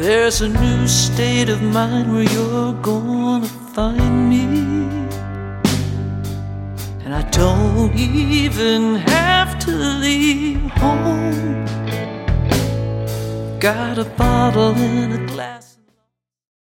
There's a new state of mind where you're gonna find me, and I don't even have to leave home. Got a bottle and a glass.